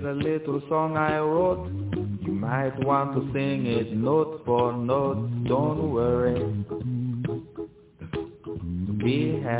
Here's a little song I wrote. You might want to sing it note for note. Don't worry. Be happy.